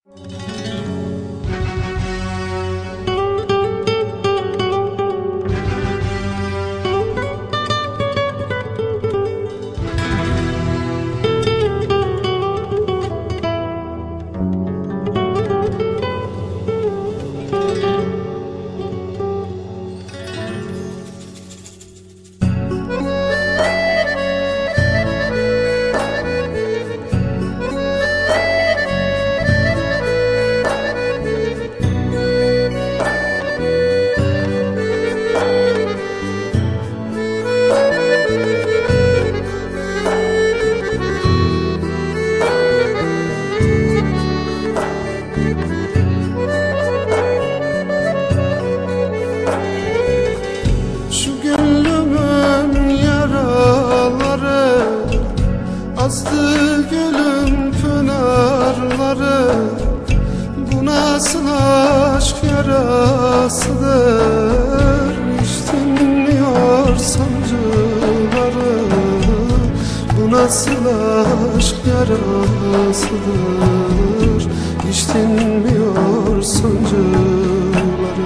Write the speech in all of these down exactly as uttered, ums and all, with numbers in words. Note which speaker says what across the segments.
Speaker 1: Azdı gülüm pınarları, bu nasıl aşk yarasıdır? Hiç dinmiyor sancıları, bu nasıl aşk yarasıdır? Hiç dinmiyor sancıları.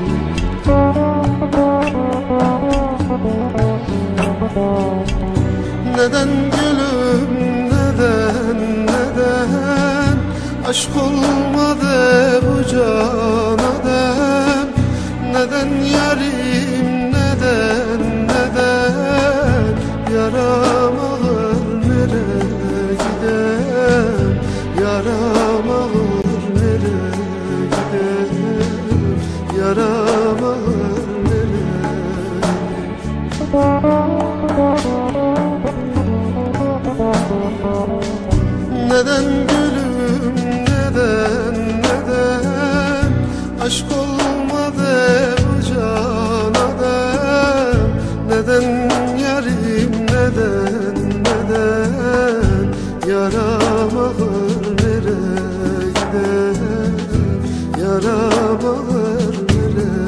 Speaker 1: Neden gülüm, neden, neden aşk olmadı bu cana dem? Neden yarim, neden, neden yaram ağır nereye gidem? Yaram ağır nereye gidem? Yaram ağır nereye? Neden gülüm, neden, neden aşk olmadı bu cana dem? Neden yarim, neden, neden yaram ağır nereye gidem? Yaram ağır nereye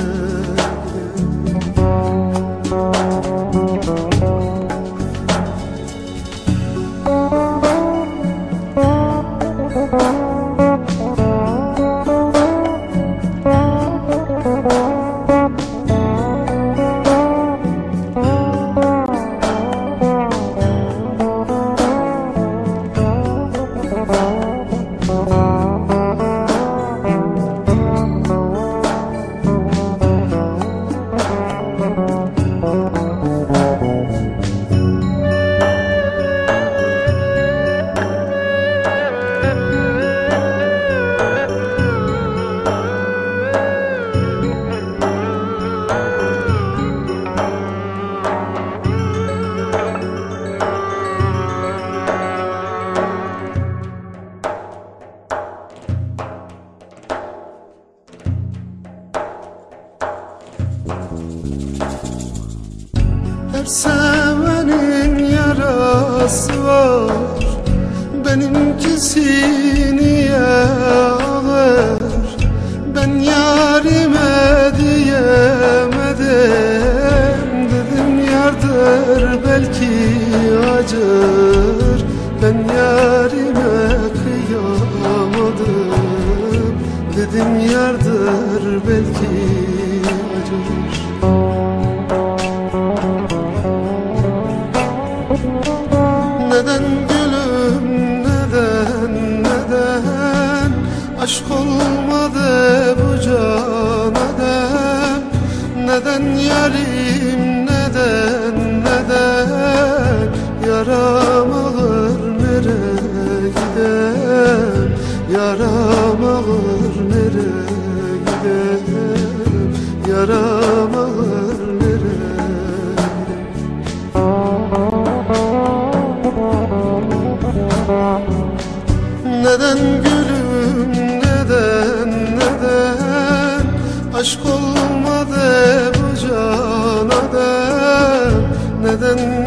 Speaker 1: Her sevenin yarası var, benimkisi niye ağır? Ben yarime diyemedim, dedim yardır belki acır. Ben yarime kıyamadım, dedim yardır belki acır. Neden gülüm, neden, neden aşk olmadı bu cana dem? Neden yarim, neden, neden yaram ağır nereye gidem? Yaram ağır nereye gidem? Yaram ağır nereye? Neden gülüm, neden, neden aşk olmadı bu cana dem? Neden